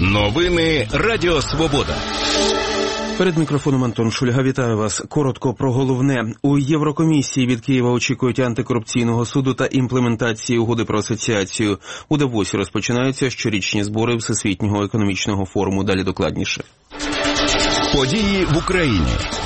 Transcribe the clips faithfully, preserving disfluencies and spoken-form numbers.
Новини Радіо Свобода. Перед мікрофоном Антон Шульга. Вітаю вас. Коротко про головне. У Єврокомісії від Києва очікують антикорупційного суду та імплементації угоди про асоціацію. У Давосі розпочинаються щорічні збори Всесвітнього економічного форуму. Далі докладніше. Події в Україні.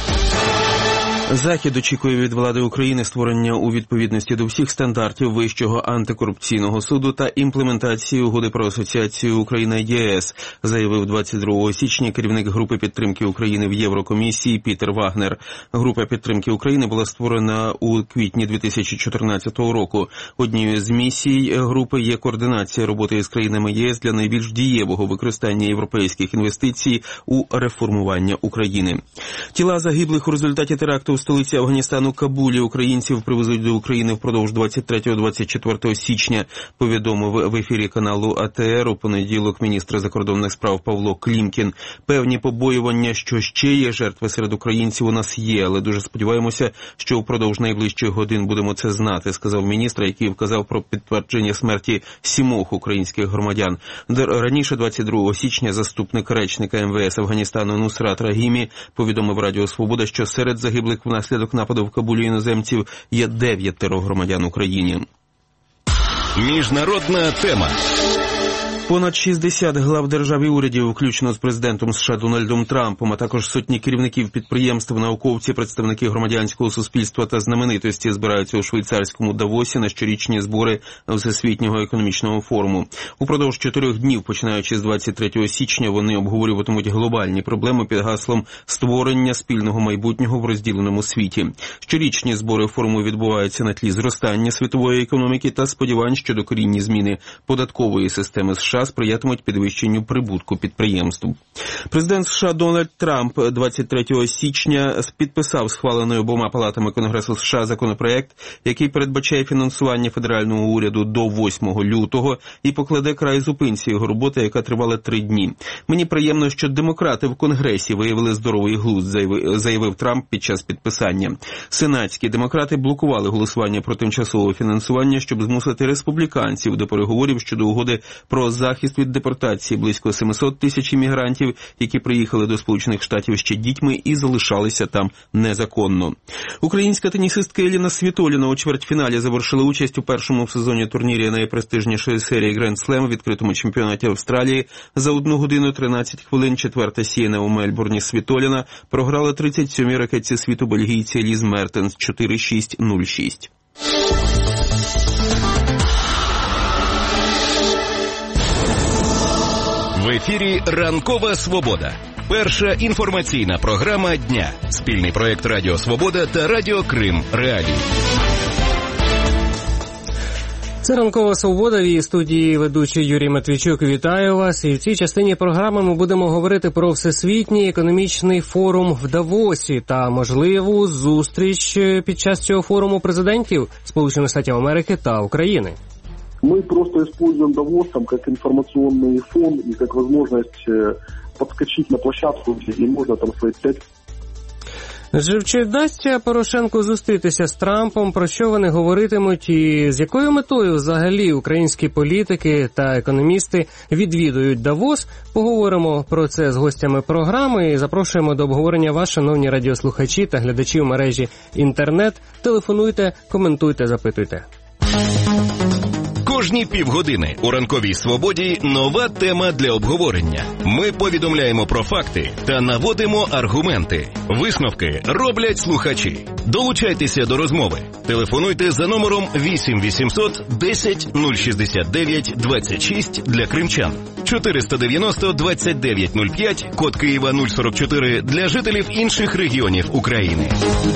Захід очікує від влади України створення у відповідності до всіх стандартів Вищого антикорупційного суду та імплементації угоди про асоціацію Україна-ЄС, заявив двадцять другого січня керівник групи підтримки України в Єврокомісії Пітер Вагнер. Група підтримки України була створена у квітні дві тисячі чотирнадцятого року. Однією з місій групи є координація роботи із країнами ЄС для найбільш дієвого використання європейських інвестицій у реформування України. Тіла загиблих у результаті теракту у столиці Афганістану Кабулі українців привезуть до України впродовж двадцять третього - двадцять четвертого січня, повідомив в ефірі каналу А Те Ер у понеділок міністр закордонних справ Павло Клімкін. Певні побоювання, що ще є жертви серед українців, у нас є, але дуже сподіваємося, що впродовж найближчих годин будемо це знати, сказав міністр, який вказав про підтвердження смерті сімох українських громадян. Раніше, двадцять другого січня, заступник речника Ем Ве Ес Афганістану Нусрат Рахімі повідомив Радіо Свобода, що серед загиблих внаслідок нападу в Кабулі іноземців є дев'ятеро громадян України. Міжнародна тема. Понад шістдесят глав держав і урядів, включно з президентом США Дональдом Трампом, а також сотні керівників підприємств, науковці, представники громадянського суспільства та знаменитості збираються у швейцарському Давосі на щорічні збори Всесвітнього економічного форуму. Упродовж чотирьох днів, починаючи з двадцять третього січня, вони обговорюватимуть глобальні проблеми під гаслом створення спільного майбутнього в розділеному світі. Щорічні збори форуму відбуваються на тлі зростання світової економіки та сподівань, що докорінні зміни податкової системи США сприятимуть підвищенню прибутку підприємств. Президент США Дональд Трамп двадцять третього січня підписав схвалений обома палатами Конгресу США законопроект, який передбачає фінансування федерального уряду до восьмого лютого і покладе край зупинці його роботи, яка тривала три дні. Мені приємно, що демократи в Конгресі виявили здоровий глузд, заявив, заявив Трамп під час підписання. Сенатські демократи блокували голосування про тимчасове фінансування, щоб змусити республіканців до переговорів щодо угоди про захист від депортації близько сімсот тисяч іммігрантів, які приїхали до Сполучених Штатів ще дітьми і залишалися там незаконно. Українська тенісистка Еліна Світоліна у чвертьфіналі завершила участь у першому в сезоні турнірі найпрестижнішої серії Гранд Слем у відкритому чемпіонаті Австралії. За одну годину тринадцять хвилин четверта сіяна у Мельбурні Світоліна програла тридцять сьомій ракетці світу бельгійці Ліз Мертенс чотири шість - нуль шість. В ефірі «Ранкова Свобода». Перша інформаційна програма дня. Спільний проєкт Радіо Свобода та Радіо Крим Реалії. Це «Ранкова Свобода», в її студії ведучий Юрій Матвійчук. Вітаю вас. І в цій частині програми ми будемо говорити про Всесвітній економічний форум в Давосі та можливу зустріч під час цього форуму президентів Сполучених Штатів Америки та України. Мы просто используем Давос там, как информационный фон и как возможность подскочить на площадку, где можно там свои пять. Чи вдасться Порошенку зустрітися з Трампом, про що вони говоритимуть і з якою метою взагалі українські політики та економісти відвідують Давос? Поговоримо про це з гостями програми і запрошуємо до обговорення вас, шановні радіослухачі та глядачі в мережі інтернет. Телефонуйте, коментуйте, запитуйте. Кожні півгодини у «Ранковій Свободі» нова тема для обговорення. Ми повідомляємо про факти та наводимо аргументи. Висновки роблять слухачі. Долучайтеся до розмови. Телефонуйте за номером вісім вісімсот десять нуль шістдесят дев'ять двадцять шість для кримчан. чотириста дев'яносто двадцять дев'ять нуль п'ять, код Києва нуль сорок чотири для жителів інших регіонів України.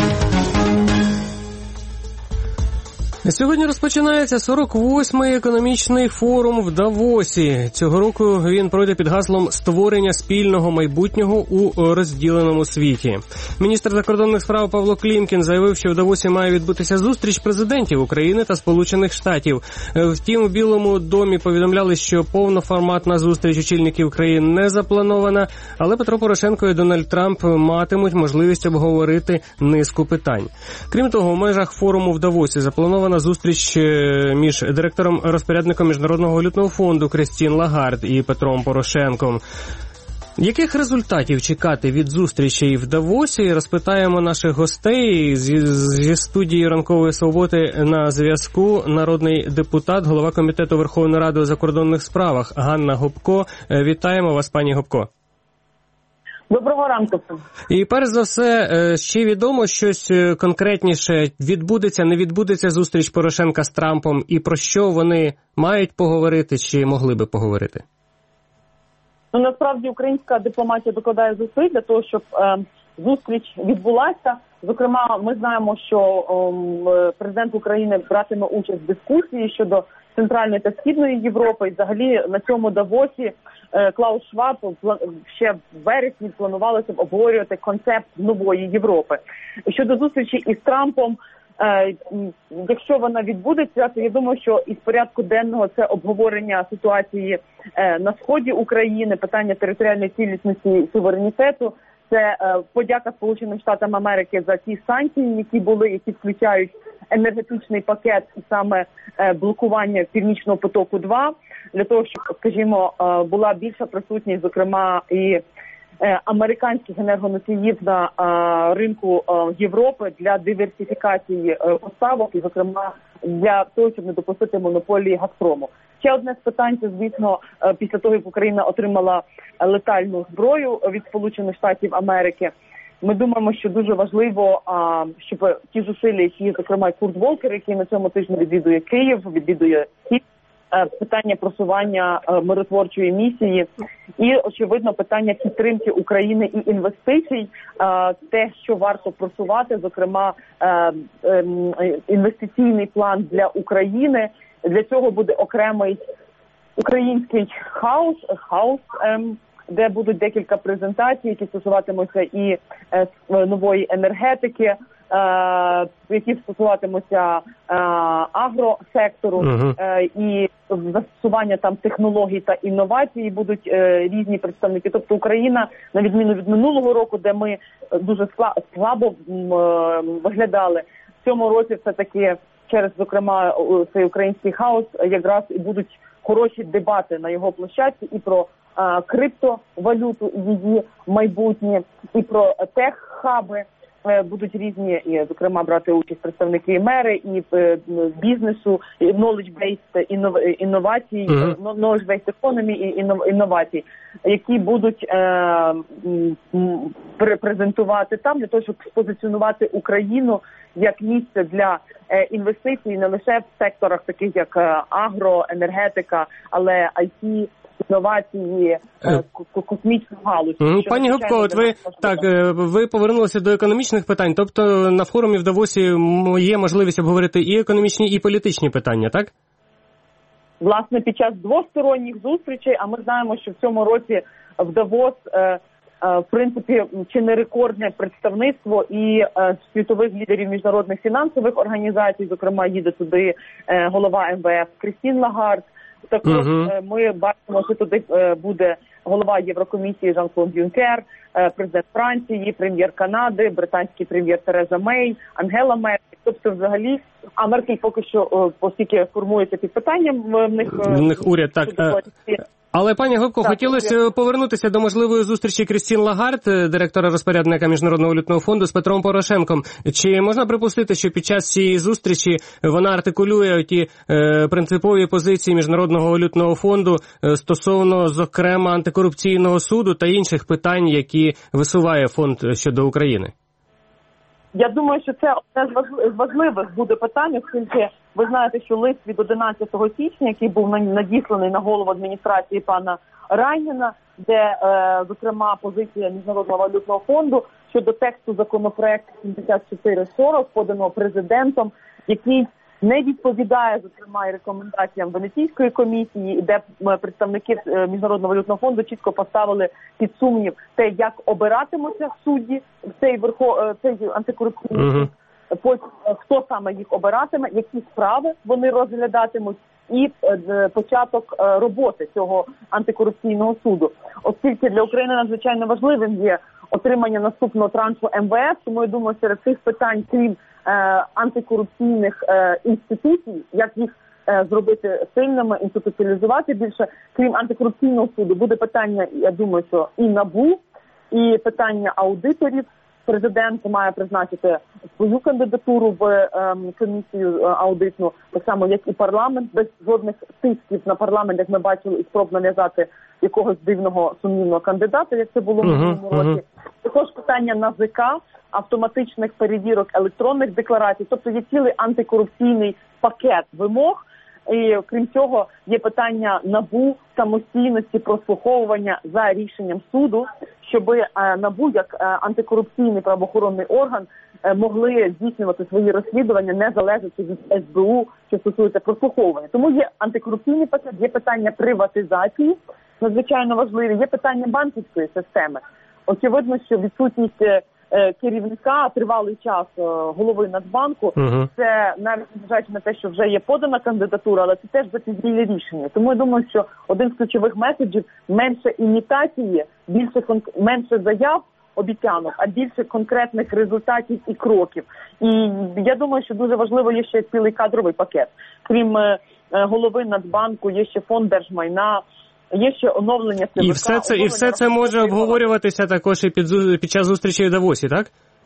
Сьогодні розпочинається сорок восьмий економічний форум в Давосі. Цього року він пройде під гаслом «Створення спільного майбутнього у розділеному світі». Міністр закордонних справ Павло Клімкін заявив, що в Давосі має відбутися зустріч президентів України та Сполучених Штатів. Втім, у Білому домі повідомляли, що повноформатна зустріч очільників країн не запланована, але Петро Порошенко і Дональд Трамп матимуть можливість обговорити низку питань. Крім того, в межах форуму в Давосі запланована зустріч між директором-розпорядником Міжнародного валютного фонду Крістін Лагард і Петром Порошенком. Яких результатів чекати від зустрічей в Давосі? Розпитаємо наших гостей. Зі, зі студії Ранкової Свободи на зв'язку народний депутат, голова Комітету Верховної Ради у закордонних справах Ганна Гопко. Вітаємо вас, пані Гопко. Доброго ранку. І перш за все, ще відомо щось конкретніше, відбудеться, не відбудеться зустріч Порошенка з Трампом, і про що вони мають поговорити, чи могли би поговорити? Ну, насправді, українська дипломатія докладає зусиль для того, щоб е, зустріч відбулася. Зокрема, ми знаємо, що е, президент України братиме участь в дискусії щодо Центральної та Східної Європи. І взагалі на цьому Давосі е, Клаус Шваб ще в вересні планувалося обговорювати концепт нової Європи. Щодо зустрічі із Трампом, Е, якщо вона відбудеться, то я думаю, що із порядку денного це обговорення ситуації е, на сході України, питання територіальної цілісності і суверенітету, це е, подяка Сполученим Штатам Америки за ті санкції, які були, які включають енергетичний пакет і саме е, блокування Північного потоку два, для того, щоб, скажімо, е, була більша присутність, зокрема, і американських енергоносіїв на а, ринку а, Європи для диверсифікації а, поставок і, зокрема, для того, щоб не допустити монополії Газпрому. Ще одне з питань, це, звісно, а, після того, як Україна отримала летальну зброю від Сполучених Штатів Америки, ми думаємо, що дуже важливо, а, щоб ті зусилля, які, зокрема, Курт Волкер, який на цьому тижні відвідує Київ, відвідує Київ, питання просування миротворчої місії і, очевидно, питання підтримки України і інвестицій, те, що варто просувати, зокрема, інвестиційний план для України. Для цього буде окремий український хаус, хаус, де будуть декілька презентацій, які стосуватимуться і нової енергетики, які стосуватимуться агросектору, uh-huh. і застосування там технологій та інновацій, будуть різні представники. Тобто Україна, на відміну від минулого року, де ми дуже слабо виглядали, в цьому році все-таки через, зокрема, цей український хаус якраз і будуть хороші дебати на його площадці і про криптовалюту і її майбутнє, і про тех-хаби. Будуть різні, і, зокрема, брати участь представники мери і бізнесу, і knowledge-based інновацій, uh-huh. knowledge-based economy і інновацій, які будуть е, презентувати там для того, щоб спозиціонувати Україну як місце для е, інвестицій не лише в секторах таких як агро, енергетика, але ай ті, інновації, космічну галузь. Mm, пані Гопко, от ви так ви повернулися до економічних питань, тобто на форумі в Давосі є можливість обговорити і економічні, і політичні питання, так? Власне, під час двосторонніх зустрічей, а ми знаємо, що в цьому році в Давос в принципі чи не рекордне представництво і світових лідерів міжнародних фінансових організацій, зокрема їде туди голова ем ве еф Крістін Лагард. Також uh-huh. ми бачимо, що туди буде голова Єврокомісії Жан-Клод Юнкер, президент Франції, прем'єр Канади, британський прем'єр Тереза Мей, Ангела Меркель. Тобто, взагалі, а Меркель поки що, оскільки формується під питанням в них, в них уряд, так. Але, пані Гопко, хотілося я... повернутися до можливої зустрічі Крістін Лагард, директора-розпорядника Міжнародного валютного фонду, з Петром Порошенком. Чи можна припустити, що під час цієї зустрічі вона артикулює ті е, принципові позиції Міжнародного валютного фонду е, стосовно, зокрема, антикорупційного суду та інших питань, які висуває фонд щодо України? Я думаю, що це одне з важливих буде питань, оскільки ви знаєте, що лист від одинадцятого січня, який був надісланий на голову адміністрації пана Райніна, де, е, зокрема, позиція Міжнародного валютного фонду щодо тексту законопроекту сімдесят чотири сорок, поданого президентом, який не відповідає, зокрема, і рекомендаціям Венеційської комісії, де представники Міжнародного валютного фонду чітко поставили під сумнів те, як обиратимуться судді в цей верхо цей антикорупційний суд, uh-huh. потім хто саме їх обиратиме, які справи вони розглядатимуть, і е, початок е, роботи цього антикорупційного суду. Оскільки для України надзвичайно важливим є отримання наступного траншу ем ве еф. Тому я думаю, серед цих питань, крім е, антикорупційних е, інституцій, як їх е, зробити сильними, інституціалізувати більше, крім антикорупційного суду, буде питання, я думаю, що і НАБУ, і питання аудиторів. Президент має призначити свою кандидатуру в е, комісію аудитну, так само, як і парламент, без жодних тисків на парламент, як ми бачили, і спроб нав'язати якогось дивного сумнівного кандидата, як це було в минулому uh-huh, році. Uh-huh. Також питання НАЗК, автоматичних перевірок електронних декларацій, тобто є цілий антикорупційний пакет вимог. І, крім цього, є питання НАБУ, самостійності прослуховування за рішенням суду, щоб е, НАБУ, як е, антикорупційний правоохоронний орган, е, могли здійснювати свої розслідування, не залежачи від ес бе у, що стосується прослуховування. Тому є антикорупційний пакет, є питання приватизації, надзвичайно важливі, є питання банківської системи. Очевидно, що відсутність керівника тривалий час голови Нацбанку, uh-huh. це навіть незважаючи на те, що вже є подана кандидатура, але це теж запізніле рішення. Тому я думаю, що один з ключових меседжів – менше імітації, більше менше заяв, обіцянок, а більше конкретних результатів і кроків. І я думаю, що дуже важливо є ще цілий кадровий пакет. Крім голови Нацбанку, є ще фонд держмайна, є ще оновлення ЦВК. І все це, і все це може обговорюватися також і під, під час зустрічі в Давосі, так?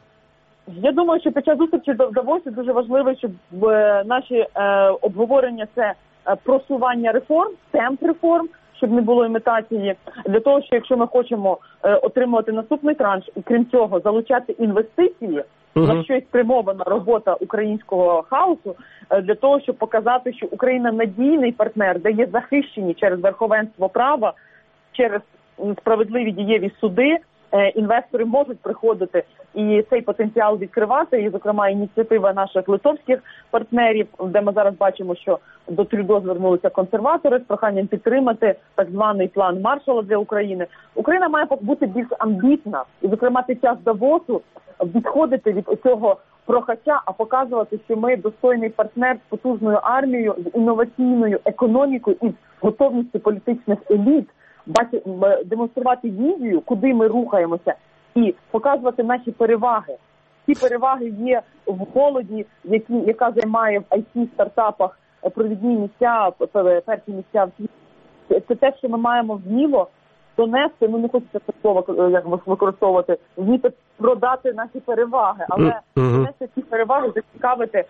Я думаю, що під час зустрічі в Давосі дуже важливо, щоб наші е, обговорення – це просування реформ, темп реформ, щоб не було імітації, для того, що якщо ми хочемо е, отримувати наступний транш, і крім цього залучати інвестиції, uh-huh. на щось спрямована робота українського хаосу, е, для того, щоб показати, що Україна надійний партнер, де є захищені через верховенство права, через справедливі дієві суди, е, інвестори можуть приходити і цей потенціал відкривати, і, зокрема, ініціатива наших литовських партнерів, де ми зараз бачимо, що до Трюдо звернулися консерватори з проханням підтримати так званий план Маршалла для України. Україна має бути більш амбітна, і, зокрема, під час Давосу відходити від цього прохача, а показувати, що ми достойний партнер з потужною армією, з інноваційною економікою і з готовністю політичних еліт, демонструвати візію, куди ми рухаємося, і показувати наші переваги. Ці переваги є в молоді, які, яка займає в ай ті-стартапах провідні місця, перші місця в світі. Це те, що ми маємо вміло донести, ну не хочеться це слово як використовувати, вміти продати наші переваги, але донести ці переваги, зацікавити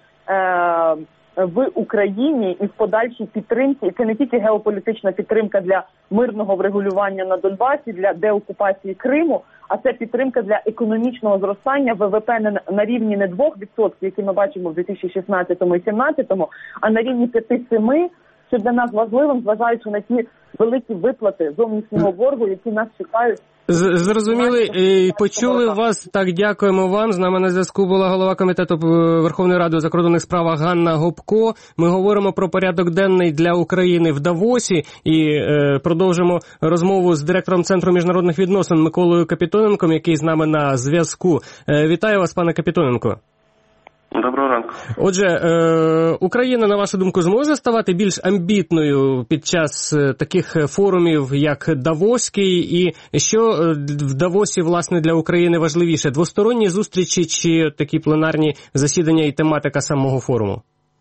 е, в Україні і в подальшій підтримці. І це не тільки геополітична підтримка для мирного врегулювання на Донбасі, для деокупації Криму, а це підтримка для економічного зростання ВВП на рівні не двох відсотків, які ми бачимо в дві тисячі шістнадцятому і дві тисячі сімнадцятому, а на рівні п'яти-семи відсотків, що для нас важливим, зважаючи на ті великі виплати зовнішнього боргу, які нас чекають. Зрозуміли, почули вас. Так, дякуємо вам. З нами на зв'язку була голова Комітету Верховної Ради у закордонних справах Ганна Гопко. Ми говоримо про порядок денний для України в Давосі і е, продовжимо розмову з директором Центру міжнародних відносин Миколою Капітоненком, який з нами на зв'язку. Е, вітаю вас, пане Капітоненко. Доброго ранку. Отже, е, Україна, на вашу думку, зможе ставати більш амбітною під час таких форумів, як Давоський, і що в Давосі, власне, для України важливіше? Двосторонні зустрічі чи такі пленарні засідання і тематика самого форуму?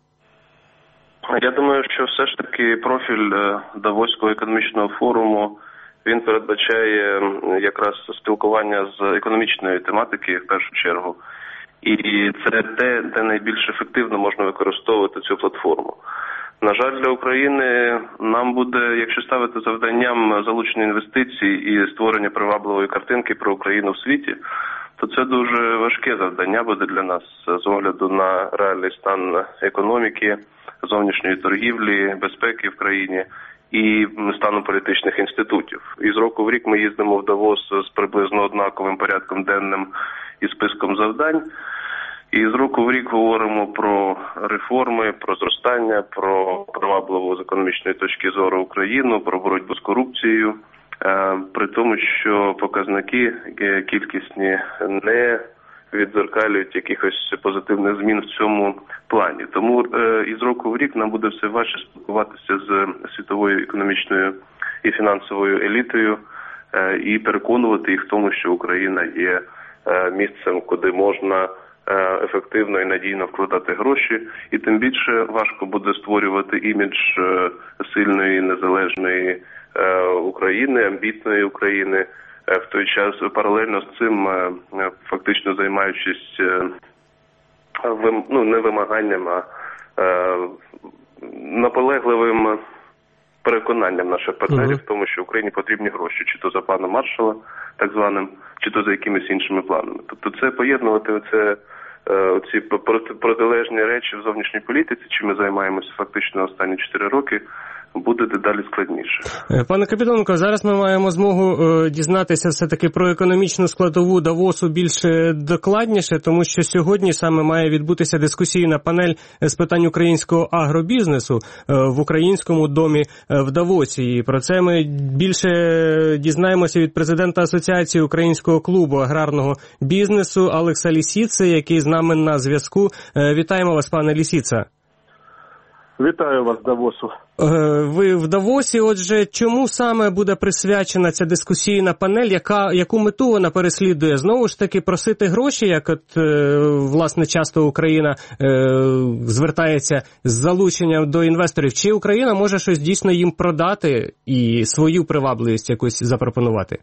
Я думаю, що все ж таки профіль Давоського економічного форуму, він передбачає якраз спілкування з економічної тематики, в першу чергу. І це те, де найбільш ефективно можна використовувати цю платформу. На жаль, для України нам буде, якщо ставити завданням залучення інвестицій і створення привабливої картинки про Україну в світі, то це дуже важке завдання буде для нас з огляду на реальний стан економіки, зовнішньої торгівлі, безпеки в країні і стану політичних інститутів. І з року в рік ми їздимо в Давос з приблизно однаковим порядком денним і списком завдань. І з року в рік говоримо про реформи, про зростання, про привабливу з економічної точки зору Україну, про боротьбу з корупцією, при тому, що показники кількісні не відзеркалюють якихось позитивних змін в цьому плані. Тому із року в рік нам буде все важче спілкуватися з світовою економічною і фінансовою елітою, і переконувати їх в тому, що Україна є місцем, куди можна ефективно і надійно вкладати гроші, і тим більше важко буде створювати імідж сильної, незалежної України, амбітної України, в той час паралельно з цим фактично займаючись ну, не вимаганням, а наполегливим переконанням наших партнерів в тому, що Україні потрібні гроші, чи то за планом Маршалла, так званим, чи то за якимись іншими планами. Тобто це поєднувати оце, ці протилежні речі в зовнішній політиці, чим ми займаємося фактично останні чотири роки, буде дедалі складніше. Пане Капітоненко, зараз ми маємо змогу е, дізнатися все-таки про економічну складову Давосу більш докладніше, тому що сьогодні саме має відбутися дискусійна панель з питань українського агробізнесу е, в українському домі е, в Давосі. І про це ми більше дізнаємося від президента Асоціації українського клубу аграрного бізнесу Олекса Лісіци, який з нами на зв'язку. Е, вітаємо вас, пане Лісіца. Вітаю вас, Давосу. Ви в Давосі, отже, чому саме буде присвячена ця дискусійна панель, яка, яку мету вона переслідує? Знову ж таки, просити гроші, як от, власне, часто Україна е, звертається з залученням до інвесторів, чи Україна може щось дійсно їм продати і свою привабливість якусь запропонувати?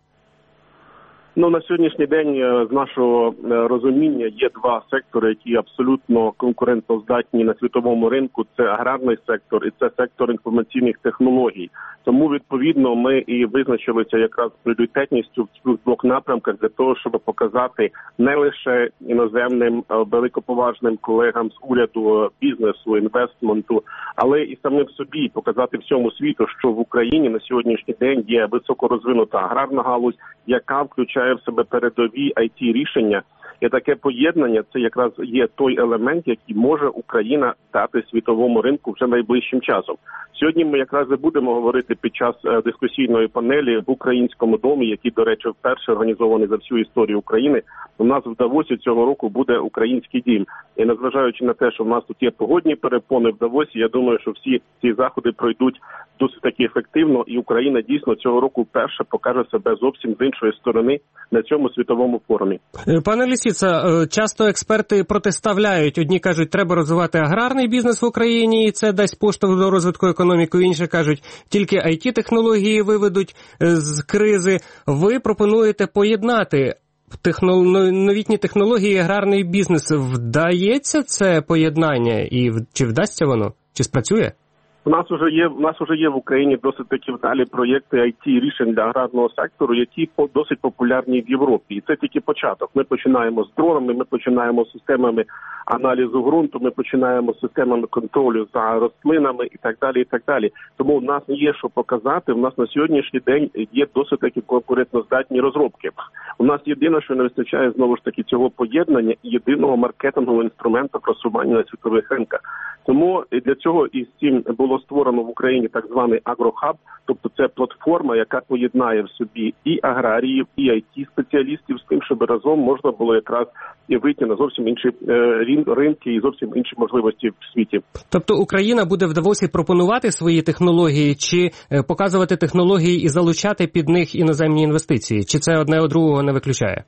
Ну, на сьогоднішній день, з нашого розуміння, є два сектори, які абсолютно конкурентоздатні на світовому ринку. Це аграрний сектор і це сектор інформаційних технологій. Тому, відповідно, ми і визначилися якраз пріоритетністю в цих двох напрямках для того, щоб показати не лише іноземним великоповажним колегам з уряду, бізнесу, інвестменту, але і самим собі показати всьому світу, що в Україні на сьогоднішній день є високорозвинута аграрна галузь, яка включає в себе передові ай ті-рішення. І таке поєднання – це якраз є той елемент, який може Україна дати світовому ринку вже найближчим часом. Сьогодні ми якраз і будемо говорити під час дискусійної панелі в Українському домі, який, до речі, вперше організований за всю історію України. У нас в Давосі цього року буде Український дім. І незважаючи на те, що в нас тут є погодні перепони в Давосі, я думаю, що всі ці заходи пройдуть досить таки ефективно, і Україна дійсно цього року вперше покаже себе зовсім з іншої сторони на цьому світовому форумі. Пане Лісіца, часто експерти протиставляють. Одні кажуть, треба розвивати аграрний бізнес в Україні, і це дасть поштовх до розвитку економіки. Інші кажуть, тільки ай ті-технології виведуть з кризи. Ви пропонуєте поєднати техно... новітні технології і аграрний бізнес. Вдається це поєднання? І чи вдасться воно? Чи спрацює? У нас уже є, у нас уже є в Україні досить такі вдалі проєкти ай ті-рішень для аграрного сектору, які досить популярні в Європі. І це тільки початок. Ми починаємо з дронами, ми починаємо з системами аналізу ґрунту, ми починаємо з системами контролю за рослинами і так далі, і так далі. Тому в нас є що показати. У нас на сьогоднішній день є досить такі конкурентоздатні розробки. У нас єдине, що не вистачає, знову ж таки, цього поєднання і єдиного маркетингового інструменту просування на світових ринках. Тому для цього і з цим було створено в Україні так званий агрохаб, тобто це платформа, яка поєднає в собі і аграріїв, і ай ті-спеціалістів з тим, щоб разом можна було якраз і вийти на зовсім інші е, ринки і зовсім інші можливості в світі. Тобто Україна буде в Давосі пропонувати свої технології, чи показувати технології і залучати під них іноземні інвестиції? Чи це одне од другого не виключає?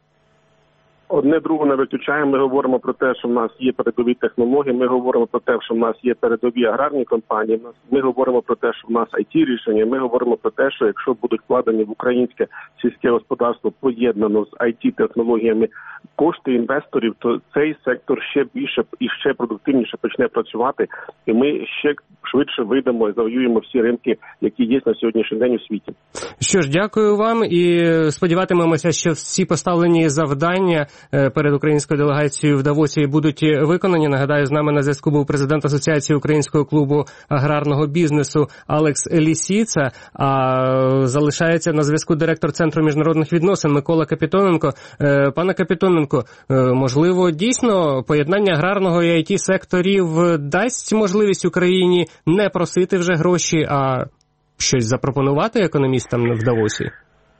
Одне другого не виключаємо. Ми говоримо про те, що в нас є передові технології, ми говоримо про те, що в нас є передові аграрні компанії, ми говоримо про те, що в нас ай ті-рішення, ми говоримо про те, що якщо будуть вкладені в українське сільське господарство поєднано з ай ті-технологіями кошти інвесторів, то цей сектор ще більше і ще продуктивніше почне працювати, і ми ще швидше вийдемо і завоюємо всі ринки, які є на сьогоднішній день у світі. Що ж, дякую вам і сподіватимемося, що всі поставлені завдання перед українською делегацією в Давосі будуть виконані. Нагадаю, з нами на зв'язку був президент Асоціації українського клубу аграрного бізнесу Олекс Лісіца, а залишається на зв'язку директор Центру міжнародних відносин Микола Капітоненко. Пане Капітоненко, можливо, дійсно поєднання аграрного і ай ті-секторів дасть можливість Україні не просити вже гроші, а щось запропонувати економістам в Давосі?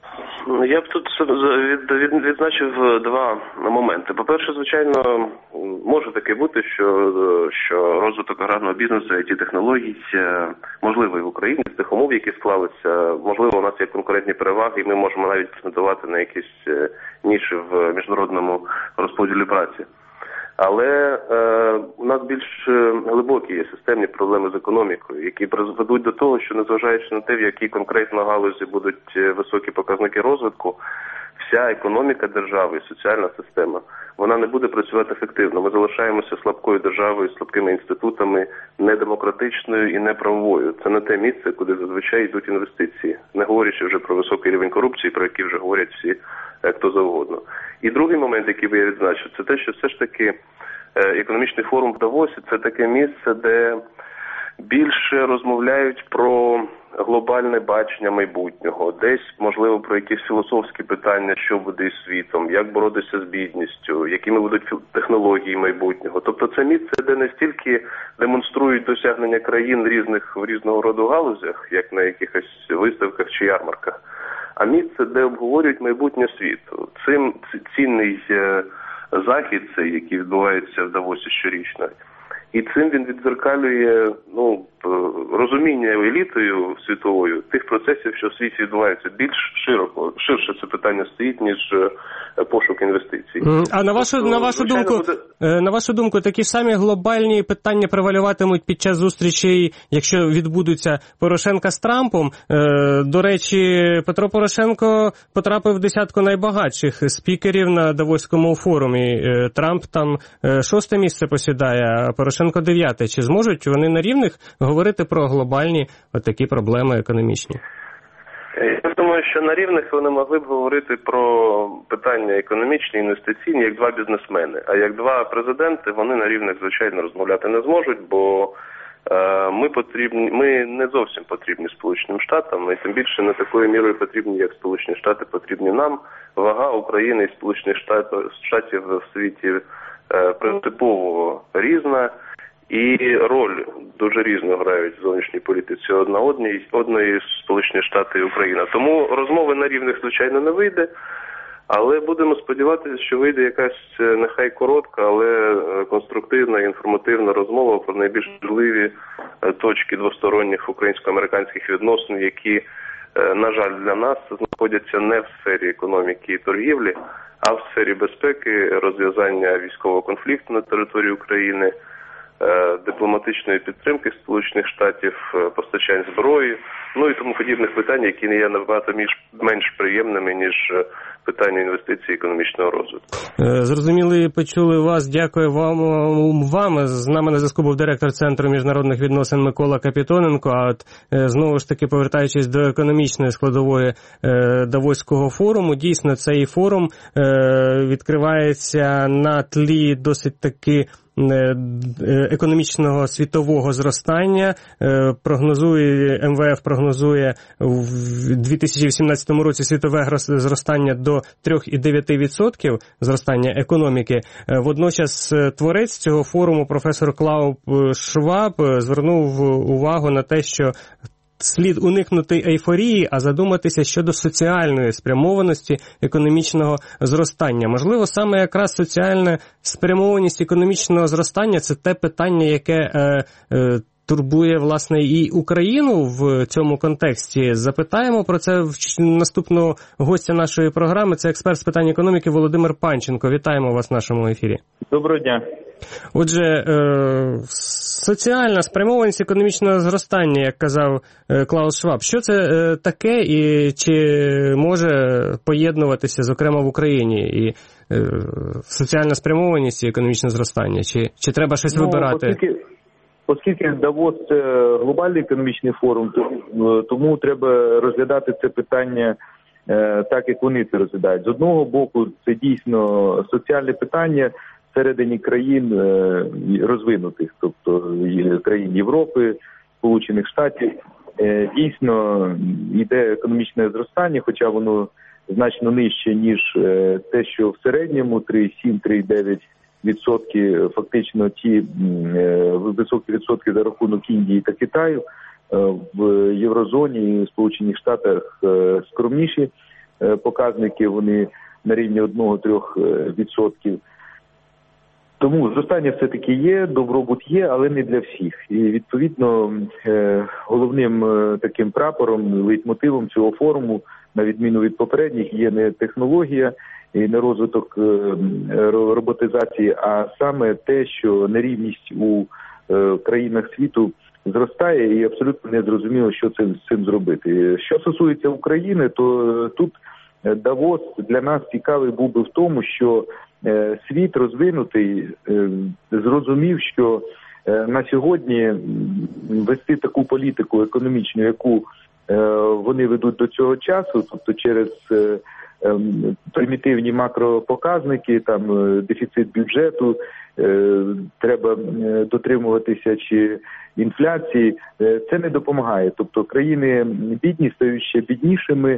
Я б тут відзначив два моменти. По-перше, звичайно, може таке бути, що, що розвиток аграрного бізнесу, ай ті-технологій можливий в Україні з тих умов, які склалися. Можливо, у нас є конкурентні переваги, і ми можемо навіть претендувати на якісь ніші в міжнародному розподілі праці. Але е, у нас більш глибокі є системні проблеми з економікою, які призведуть до того, що незважаючи на те, в якій конкретно галузі будуть високі показники розвитку, вся економіка держави і соціальна система, вона не буде працювати ефективно. Ми залишаємося слабкою державою, слабкими інститутами, недемократичною і неправовою. Це не те місце, куди зазвичай йдуть інвестиції, не говорячи вже про високий рівень корупції, про який вже говорять всі, хто завгодно. І другий момент, який би я відзначив, це те, що все ж таки економічний форум в Давосі – це таке місце, де більше розмовляють про глобальне бачення майбутнього, десь, можливо, про якісь філософські питання, що буде із світом, як боротися з бідністю, якими будуть технології майбутнього. Тобто це місце, де не стільки демонструють досягнення країн різних в різного роду галузях, як на якихось виставках чи ярмарках, а місце, де обговорюють майбутнє світу. Цим цінний захід, цей, який відбувається в Давосі щорічно, і цим він віддзеркалює ну, розуміння елітою світовою тих процесів, що в світі відбуваються. Більш широко, ширше це питання стоїть, ніж пошук інвестицій. А на вашу, тобто, на вашу думку, буде... на вашу думку, такі ж самі глобальні питання превалюватимуть під час зустрічей, якщо відбудуться Порошенка з Трампом? До речі, Петро Порошенко потрапив в десятку найбагатших спікерів на Давоському форумі. Трамп там шосте місце посідає, а Порошенко дев'яте. Чи зможуть вони на рівних говорити про глобальні отакі проблеми економічні? Я думаю, що на рівних вони могли б говорити про питання економічні, інвестиційні, як два бізнесмени. А як два президенти, вони на рівних, звичайно, розмовляти не зможуть, бо е, ми потрібні, ми не зовсім потрібні Сполученим Штатам, і тим більше не такою мірою потрібні, як Сполучені Штати потрібні нам. Вага України і Сполучених Штатів, Штатів в світі е, принципово різна. І роль дуже різно грають в зовнішній політиці одна одній, одної Сполучені Штати і Україна. Тому розмови на рівних, звичайно, не вийде, але будемо сподіватися, що вийде якась нехай коротка, але конструктивна і інформативна розмова про найбільш важливі точки двосторонніх українсько-американських відносин, які, на жаль, для нас знаходяться не в сфері економіки і торгівлі, а в сфері безпеки, розв'язання військового конфлікту на території України, дипломатичної підтримки Сполучених Штатів, постачань зброї, ну і тому подібних питань, які не є набагато менш приємними, ніж питання інвестицій і економічного розвитку. Зрозуміли, почули вас. Дякую вам. Вам. З нами на зв'язку був директор Центру міжнародних відносин Микола Капітоненко. А от знову ж таки, повертаючись до економічної складової Давоського форуму, дійсно цей форум відкривається на тлі досить таки економічного світового зростання. Прогнозує, ем ве еф прогнозує в дві тисячі вісімнадцятому році світове зростання до три цілих дев'ять десятих відсотка зростання економіки. Водночас творець цього форуму, професор Клаус Шваб, звернув увагу на те, що слід уникнути ейфорії, а задуматися щодо соціальної спрямованості економічного зростання. Можливо, саме якраз соціальна спрямованість економічного зростання – це те питання, яке е, е, турбує, власне, і Україну в цьому контексті. Запитаємо про це в наступного гостя нашої програми. Це експерт з питань економіки Володимир Панченко. Вітаємо вас в нашому ефірі. Доброго дня. Отже, е, соціальна спрямованість економічного зростання, як казав е, Клаус Шваб, що це е, таке і чи може поєднуватися, зокрема, в Україні, і е, соціальна спрямованість і економічне зростання? Чи, чи треба щось ну, вибирати? Оскільки, оскільки Давос – це глобальний економічний форум, то, тому треба розглядати це питання е, так, як вони це розглядають. З одного боку, це дійсно соціальне питання всередині країн розвинутих, тобто країн Європи, Сполучених Штатів. Дійсно йде економічне зростання, хоча воно значно нижче, ніж те, що в середньому три цілих сім - три цілих дев'ять відсотки, фактично ті високі відсотки за рахунок Індії та Китаю. В Єврозоні і Сполучених Штатах скромніші показники, вони на рівні один-три відсотки. Тому зростання все-таки є, добробут є, але не для всіх. І, відповідно, головним таким прапором, лейтмотивом цього форуму, на відміну від попередніх, є не технологія і не розвиток роботизації, а саме те, що нерівність у країнах світу зростає і абсолютно не зрозуміло, що це, з цим зробити. Що стосується України, то тут Давос для нас цікавий був би в тому, що світ розвинутий зрозумів, що на сьогодні вести таку політику економічну, яку вони ведуть до цього часу, тобто через примітивні макропоказники, там дефіцит бюджету, треба дотримуватися чи інфляції, це не допомагає. Тобто країни бідні стають ще біднішими,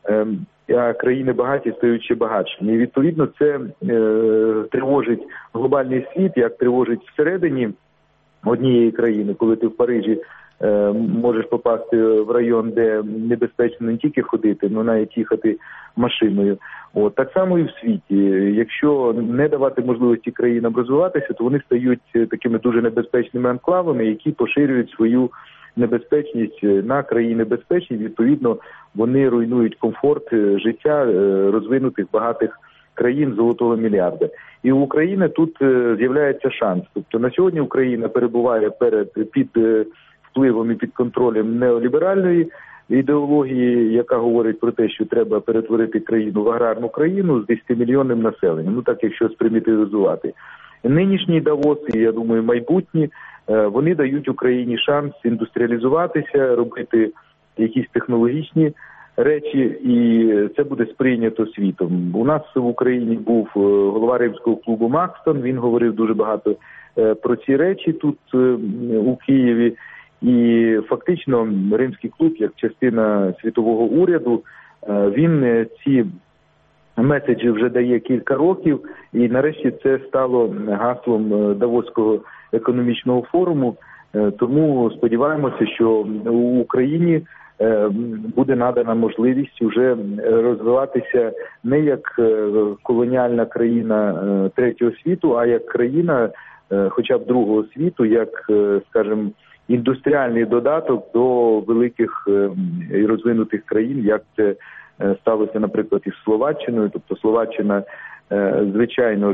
а країни багаті стають ще багатшими. І відповідно це тривожить глобальний світ, як тривожить всередині однієї країни, коли ти в Парижі можеш попасти в район, де небезпечно не тільки ходити, але навіть їхати машиною. От так само і в світі. Якщо не давати можливості країнам розвиватися, то вони стають такими дуже небезпечними анклавами, які поширюють свою небезпечність на країни безпечні. Відповідно, вони руйнують комфорт життя розвинутих багатих країн золотого мільярда. І у України тут з'являється шанс. Тобто на сьогодні Україна перебуває перед під впливом і під контролем неоліберальної ідеології, яка говорить про те, що треба перетворити країну в аграрну країну з десятимільйонним населенням. Ну так, якщо спримітивізувати. Нинішні Давоси, я думаю, майбутні, вони дають Україні шанс індустріалізуватися, робити якісь технологічні речі, і це буде сприйнято світом. У нас в Україні був голова римського клубу Макстон, він говорив дуже багато про ці речі тут у Києві. І фактично римський клуб, як частина світового уряду, він ці меседжі вже дає кілька років, і нарешті це стало гаслом Давоського економічного форуму. Тому сподіваємося, що у Україні буде надана можливість вже розвиватися не як колоніальна країна третього світу, а як країна хоча б другого світу, як, скажімо, індустріальний додаток до великих і розвинутих країн, як це сталося, наприклад, із Словаччиною. Тобто Словаччина, звичайно ж,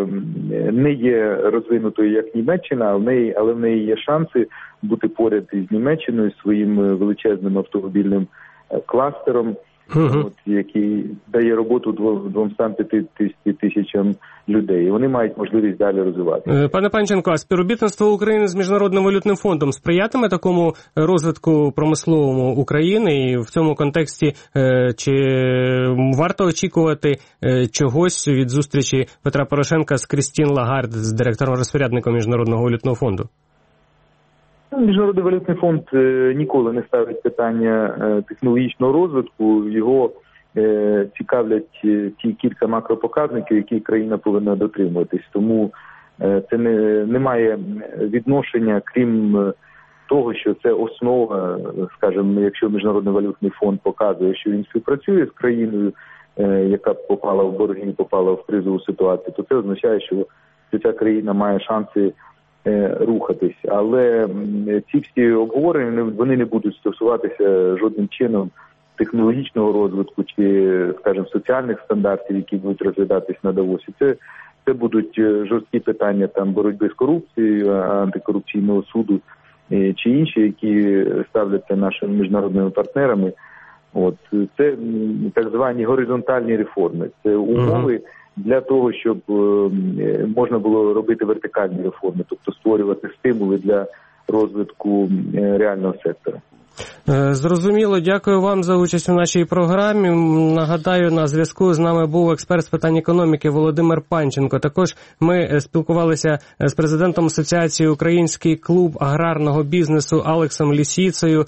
не є розвинутою як Німеччина, але в неї, але в неї є шанси бути поряд із Німеччиною, своїм величезним автомобільним кластером, uh-huh. от, який дає роботу двомстам п'ятдесяти тисячам людей. І вони мають можливість далі розвиватися. Пане Панченко, а співробітництво України з Міжнародним валютним фондом сприятиме такому розвитку промисловому України? І в цьому контексті чи варто очікувати чогось від зустрічі Петра Порошенка з Крістін Лагард, з директором-розпорядником Міжнародного валютного фонду? Міжнародний валютний фонд ніколи не ставить питання технологічного розвитку. Його цікавлять ті кілька макропоказників, які країна повинна дотримуватись. Тому це не, не має відношення, крім того, що це основа, скажімо, якщо Міжнародний валютний фонд показує, що він співпрацює з країною, яка попала в борги, попала в кризову ситуацію, то це означає, що ця країна має шанси рухатись. Але ці всі обговорення, вони не будуть стосуватися жодним чином технологічного розвитку чи, скажімо, соціальних стандартів, які будуть розглядатись на Давосі. Це, це будуть жорсткі питання там боротьби з корупцією, антикорупційного суду чи інші, які ставляться нашими міжнародними партнерами. От це так звані горизонтальні реформи. Це умови для того, щоб можна було робити вертикальні реформи, тобто створювати стимули для розвитку реального сектора. Зрозуміло, дякую вам за участь у нашій програмі. Нагадаю, на зв'язку з нами був експерт з питань економіки Володимир Панченко. Також ми спілкувалися з президентом Асоціації Український клуб аграрного бізнесу Алексом Лісіцею,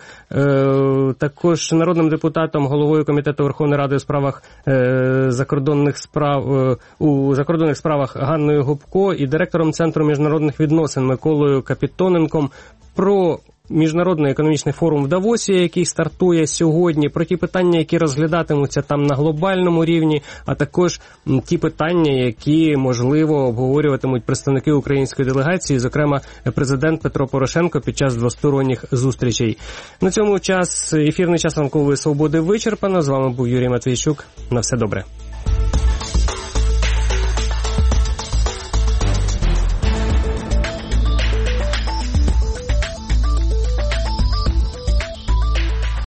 також народним депутатом, головою Комітету Верховної Ради у справах закордонних справ у закордонних справах Ганною Гопко і директором Центру міжнародних відносин Миколою Капітоненком про Міжнародний економічний форум в Давосі, який стартує сьогодні, про ті питання, які розглядатимуться там на глобальному рівні, а також ті питання, які, можливо, обговорюватимуть представники української делегації, зокрема, президент Петро Порошенко під час двосторонніх зустрічей. На цьому час, ефірний час Ранкової Свободи вичерпано. З вами був Юрій Матвійчук. На все добре.